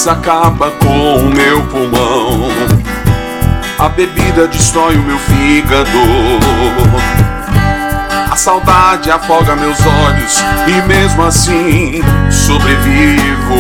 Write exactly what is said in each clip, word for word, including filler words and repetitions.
drogas acaba com o meu pulmão. A bebida destrói o meu fígado. A saudade afoga meus olhos e mesmo assim sobrevivo.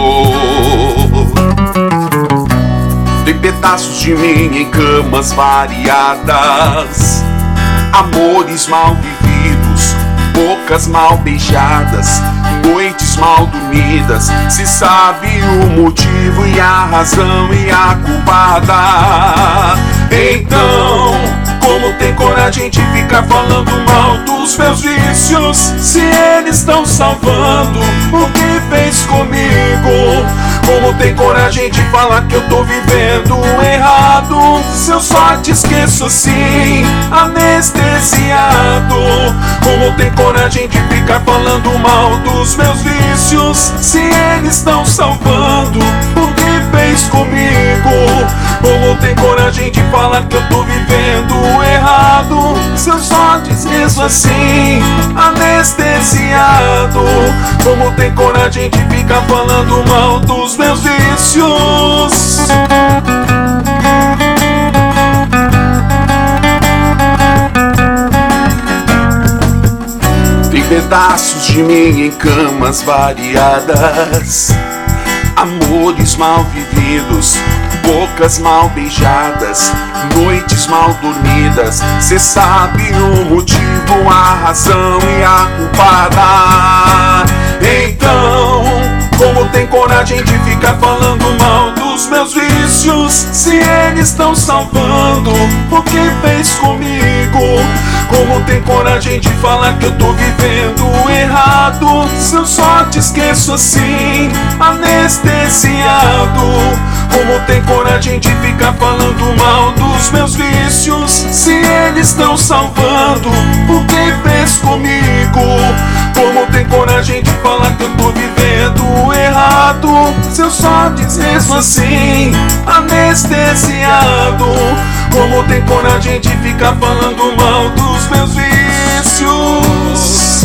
Tem pedaços de mim em camas variadas, amores mal vividos, bocas mal beijadas, noites mal dormidas. Se sabe o motivo e a razão e a culpada. Então, como tem coragem de ficar falando mal dos meus vícios, se eles estão salvando o que fez comigo? Como tem coragem de falar que eu tô vivendo errado, se eu só te esqueço assim, anestesiado? Como tem coragem de ficar falando mal dos meus vícios, se eles estão salvando o que fez comigo? Como tem coragem de falar que eu tô vivendo errado, se eu só te esqueço assim, anestesiado? Como tem coragem de ficar falando mal dos meus vícios? Tem pedaços de mim em camas variadas, amores mal vividos, bocas mal beijadas, noites mal dormidas. Cê sabe o motivo, a razão e a culpada. Então, como tem coragem de ficar falando mal dos meus vícios, se eles estão salvando o que fez comigo? Como tem coragem de falar que eu tô vivendo errado, se eu só te esqueço assim, anestesiado? Como tem coragem de ficar falando mal dos meus vícios, se eles estão salvando o que fez comigo? Como tem coragem de falar que eu tô vivendo errado, se eu só te esqueço assim, anestesiado? Como tem coragem de ficar falando mal dos meus vícios?